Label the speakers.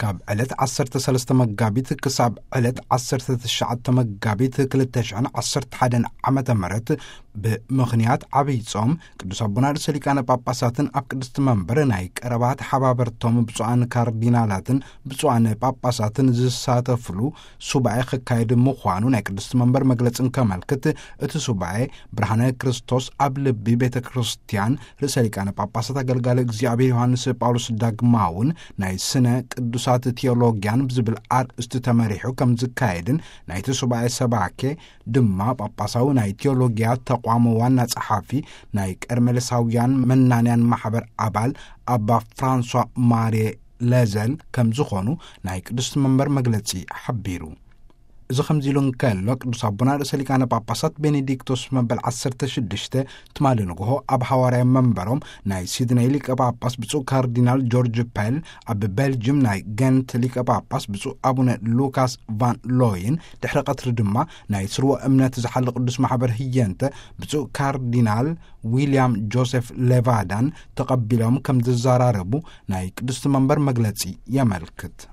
Speaker 1: ካብ ዕለት 13 መጋቢት ክሳብ ዕለት 19 መጋቢት 2011 ዓመተ ምህረት ብምኽንያት ዓብይ ጾም ቅዱስ አቡነ ርእሰ ሊቃነ ጳጳሳትን ኣብ ቅድስት መንበር ናይ ቀረባት ሓባበርቶም ብፁዓን ካርዲናላትን ብፁዓን ጳጳሳትን ዝሳተፍሉ ሱባኤ ክካየድ ምዃኑ ናይ ቅድስት መንበር መግለጽን ከመልክት እቲ ሱባኤ ብርሃነ ክርስቶስ ኣብ ልቢ ቤተ ክርስቲያን ርእሰ ሊቃነ ጳጳሳት አገልጋሊ እግዚአብሔር ዮሐንስ ጳውሎስ ዳግማውን ናይ ስነ ቅዱሳት ቴዎሎጊያን ብዝብል አርእስቲ ተመሪሑ ከም ዝካየድን ናይቲ ሱባኤ ሰባኬ ድማ ጳጳሳዊ ናይ ቴዎሎጊያ ተቋም ዋና ጸሓፊ ናይ ቀርሜሎሳውያን መናንያን ማሕበር አባል አባ ፍራንሷ ማሪ ለዘል ከም ዝኾኑ ናይ ቅድስት መንበር መግለጺ ሓቢሩ እዚ ከምዚ ኢሉ እንከሎ ቅዱስ አቡነ ርእሰ ሊቃነ ጳጳሳት ቤኔዲክቶስ መበል 16 ትማሊ ንግሆ ኣብ ሐዋርያዊ መንበሮም ናይ ሲድነይ ሊቀ ጳጳስ ብፁዕ ካርዲናል ጆርጅ ፔል ኣብ ቤልጅየም ናይ ገንት ሊቀ ጳጳስ ብፁዕ አቡነ ሉካስ ቫን ሎይን ድሕሪ ቀትሪ ድማ ናይ ስርወ እምነት ዝሓለ ቅዱስ ማሕበር ህየንተ ብፁዕ ካርዲናል ዊልያም ጆሴፍ ሌቫዳን ተቐቢሎም ከም ዝዘራረቡ ናይ ቅድስት መንበር መግለጺ የመልክት